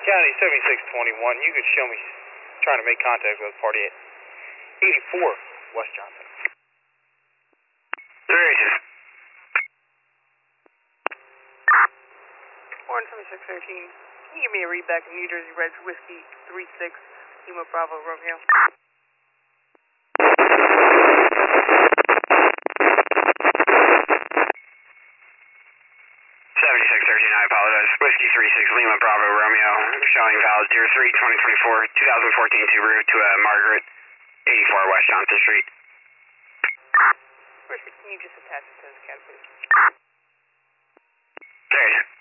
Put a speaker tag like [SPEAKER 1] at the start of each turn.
[SPEAKER 1] County 7621, you could show me trying to make contact with party at 84 West Johnson.
[SPEAKER 2] Variation.
[SPEAKER 3] Warren 7613, can you give me a readback of New Jersey Red Whiskey 36 Lima Bravo Romeo?
[SPEAKER 2] 7613, I apologize. Whiskey 36 Lima Bravo Romeo, showing valid 03-2024, 2014 Subaru to Margaret, 84 West Johnson Street.
[SPEAKER 3] Whiskey, can you just attach it to this cat, please?
[SPEAKER 2] Variation.